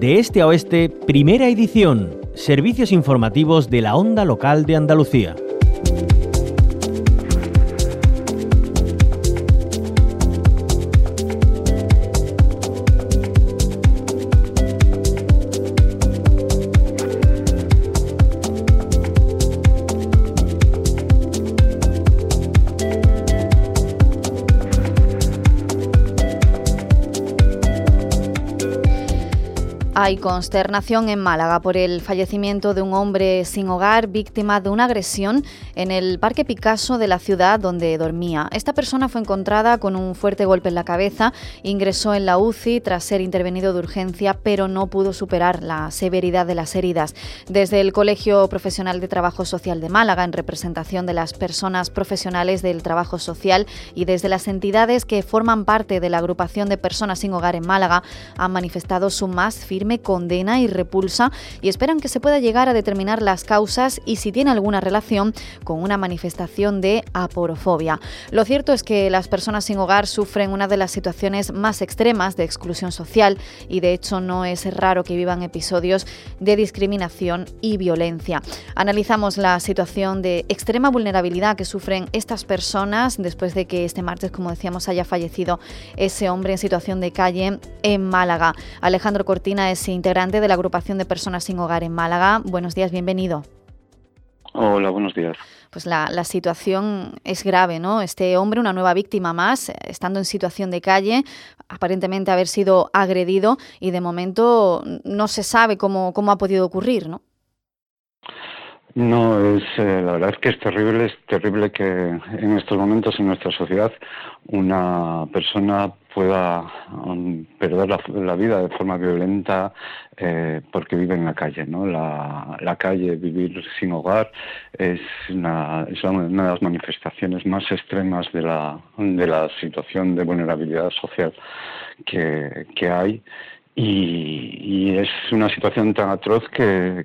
De este a oeste, primera edición. Servicios informativos de la Onda Local de Andalucía. Hay consternación en Málaga por el fallecimiento de un hombre sin hogar víctima de una agresión en el Parque Picasso de la ciudad donde dormía. Esta persona fue encontrada con un fuerte golpe en la cabeza, ingresó en la UCI tras ser intervenido de urgencia, pero no pudo superar la severidad de las heridas. Desde el Colegio Profesional de Trabajo Social de Málaga, en representación de las personas profesionales del trabajo social y desde las entidades que forman parte de la agrupación de personas sin hogar en Málaga, han manifestado su más firme condena y repulsa y esperan que se pueda llegar a determinar las causas y si tiene alguna relación con una manifestación de aporofobia. Lo cierto es que las personas sin hogar sufren una de las situaciones más extremas de exclusión social y de hecho no es raro que vivan episodios de discriminación y violencia. Analizamos la situación de extrema vulnerabilidad que sufren estas personas después de que este martes, como decíamos, haya fallecido ese hombre en situación de calle en Málaga. Alejandro Cortina es integrante de la agrupación de personas sin hogar en Málaga. Buenos días, bienvenido. Hola, buenos días. Pues la situación es grave, ¿no? Este hombre, una nueva víctima más, estando en situación de calle, aparentemente haber sido agredido y de momento no se sabe cómo ha podido ocurrir, ¿no? No, la verdad es que es terrible que en estos momentos en nuestra sociedad una persona pueda perder la vida de forma violenta porque vive en la calle, ¿no? La calle, vivir sin hogar, es una de las manifestaciones más extremas de la situación de vulnerabilidad social que hay. Y es una situación tan atroz que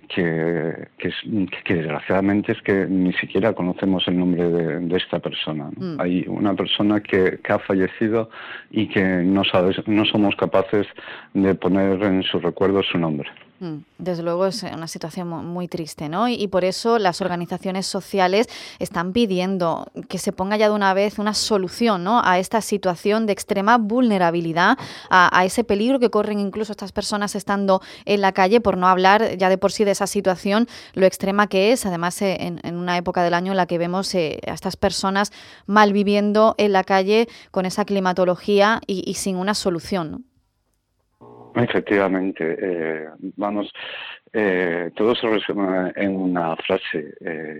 desgraciadamente es que ni siquiera conocemos el nombre de esta persona, ¿no? Hay una persona que ha fallecido y que no somos capaces de poner en su recuerdo su nombre. Desde luego es una situación muy triste, ¿no? Y por eso las organizaciones sociales están pidiendo que se ponga ya de una vez una solución, ¿no?, a esta situación de extrema vulnerabilidad, a ese peligro que corren incluso estas personas estando en la calle, por no hablar ya de por sí de esa situación, lo extrema que es, además en una época del año en la que vemos a estas personas malviviendo en la calle con esa climatología y sin una solución, ¿no? Efectivamente, todo se resume en una frase: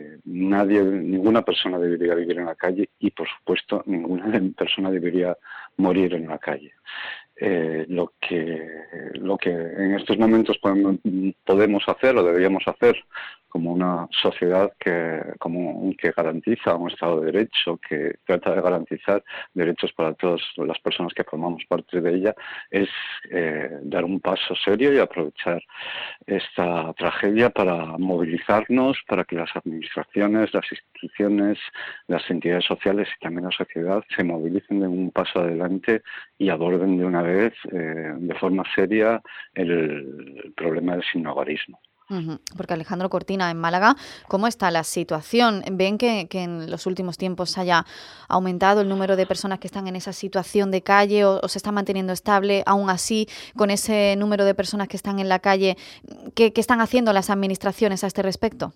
ninguna persona debería vivir en la calle y, por supuesto, ninguna persona debería morir en la calle. Lo que en estos momentos podemos hacer o deberíamos hacer como una sociedad que garantiza un Estado de Derecho, que trata de garantizar derechos para todas las personas que formamos parte de ella, es dar un paso serio y aprovechar esta tragedia para movilizarnos, para que las administraciones, las instituciones, las entidades sociales y también la sociedad se movilicen de un paso adelante y aborden de una vez de forma seria el problema del sinhogarismo. Porque Alejandro Cortina, en Málaga, ¿cómo está la situación? ¿Ven que en los últimos tiempos haya aumentado el número de personas que están en esa situación de calle o se está manteniendo estable? Aún así, con ese número de personas que están en la calle, ¿qué están haciendo las administraciones a este respecto?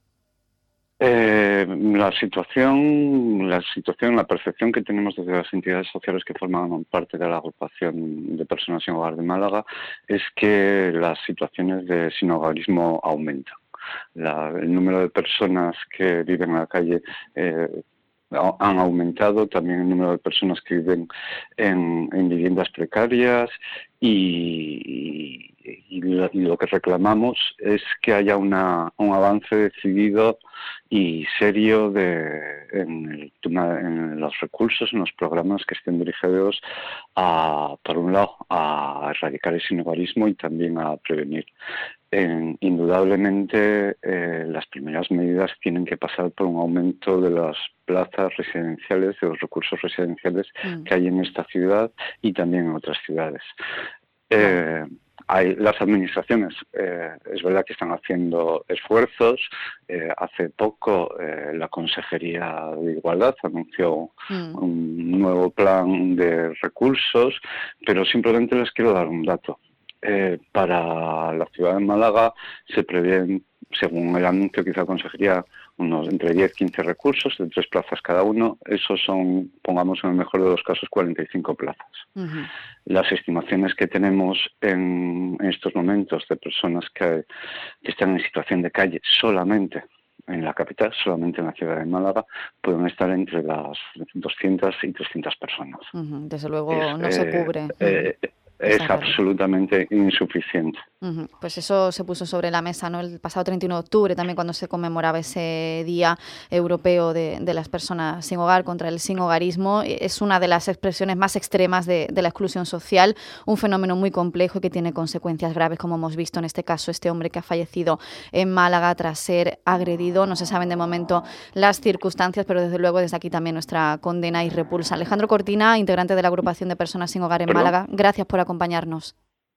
La percepción que tenemos desde las entidades sociales que forman parte de la agrupación de personas sin hogar de Málaga es que las situaciones de sinhogarismo aumentan. El número de personas que viven en la calle han aumentado, también el número de personas que viven en viviendas precarias y lo que reclamamos es que haya un avance decidido y serio en los recursos, en los programas que estén dirigidos por un lado, a erradicar el sinhogarismo y también a prevenir. Indudablemente, las primeras medidas tienen que pasar por un aumento de las plazas residenciales, de los recursos residenciales que hay en esta ciudad y también en otras ciudades. Las administraciones, es verdad que están haciendo esfuerzos. Hace poco la Consejería de Igualdad anunció un nuevo plan de recursos, pero simplemente les quiero dar un dato. Para la ciudad de Málaga se prevén, según el anuncio que hizo la Consejería, unos entre 10 y 15 recursos de 3 plazas cada uno. Esos son, pongamos en el mejor de los casos, 45 plazas. Las estimaciones que tenemos en estos momentos de personas que están en situación de calle solamente en la capital, solamente en la ciudad de Málaga, pueden estar entre las 200 y 300 personas. Desde luego no se cubre. Es absolutamente insuficiente. Pues eso se puso sobre la mesa, ¿no? El pasado 31 de octubre, también cuando se conmemoraba ese Día Europeo de las Personas Sin Hogar, contra el sinhogarismo. Es una de las expresiones más extremas de la exclusión social, un fenómeno muy complejo y que tiene consecuencias graves, como hemos visto en este caso, este hombre que ha fallecido en Málaga tras ser agredido. No se saben de momento las circunstancias, pero desde luego desde aquí también nuestra condena y repulsa. Alejandro Cortina, integrante de la agrupación de Personas Sin Hogar en Málaga, gracias por acompañarnos.